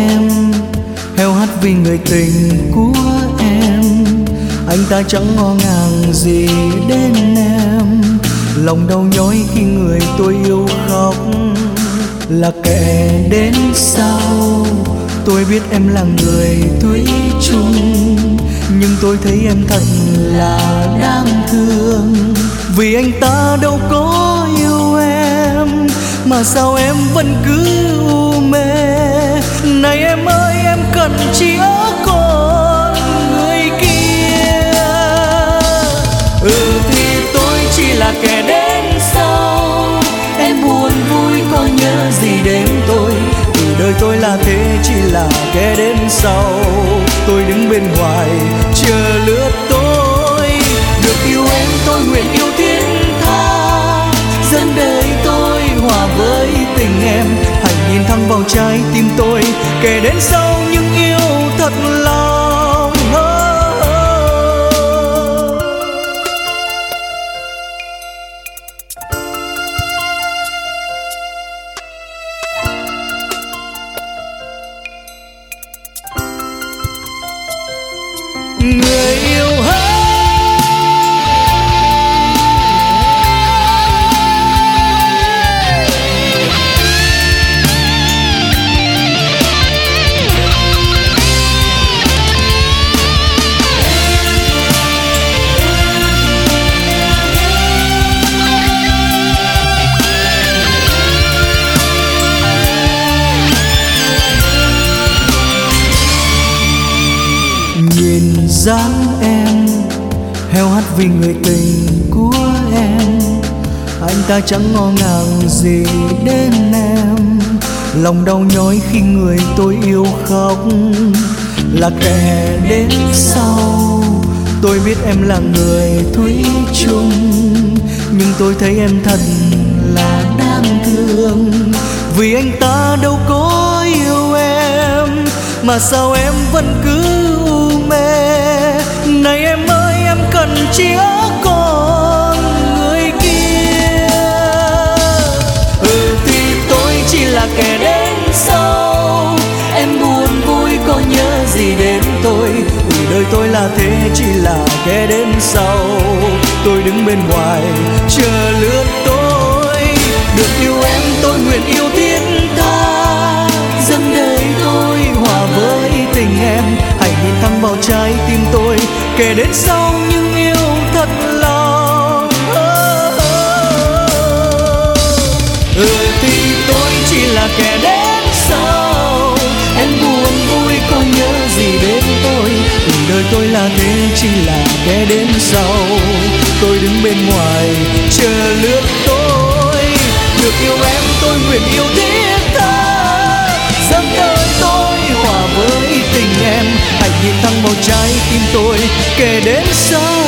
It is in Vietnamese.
em heo hắt vì người tình của em. Anh ta chẳng ngó ngàng gì đến em, lòng đau nhói khi người tôi yêu khóc là kẻ đến sau. Tôi biết em là người thủy chung, nhưng tôi thấy em thật là đáng thương. Vì anh ta đâu có yêu em, mà sao em vẫn cứ u mê. Này em ơi, em cần chỉ ở còn người kia. Thì tôi chỉ là kẻ đến sau. Em buồn vui có nhớ gì đến tôi. Đời tôi là thế, chỉ là kẻ đến sau. Tôi đứng bên ngoài chờ lứa tôi. Được yêu em tôi nguyện yêu thiết tha, dâng đời tôi hòa với tình em. Hãy nhìn thẳng vào trái tim tôi, kẻ đến sau nhưng yêu thật lòng. Người yêu hết nhìn dáng em heo hắt vì người tình của em. Anh ta chẳng ngó ngàng gì đến em, lòng đau nhói khi người tôi yêu khóc là kẻ đến sau. Tôi biết em là người thủy chung, nhưng tôi thấy em thật là đáng thương. Vì anh ta đâu có yêu em, mà sao em vẫn cứ u mê. Này em ơi, em cần chỉ ở còn người kia. Thì tôi chỉ là kẻ đến sau. Em buồn vui có nhớ gì đến tôi. Đời tôi là thế, chỉ là kẻ đến sau. Tôi đứng bên ngoài chờ lứa tôi. Được yêu em tôi nguyện yêu thiết tha, dâng đời tôi hòa với tình em. Hãy nhìn thẳng vào trái tim tôi, kẻ đến sau nhưng yêu thật lòng. Thì tôi chỉ là kẻ đến sau. Em buồn vui có nhớ gì đến tôi. Đời tôi là thế, chỉ là kẻ đến sau. Tôi đứng bên ngoài chờ lứa tôi. Được yêu em tôi nguyện yêu thiết tha, dâng đời tôi hòa với tình em. Hãy nhìn thẳng vào trái tim tôi, kẻ đến sau.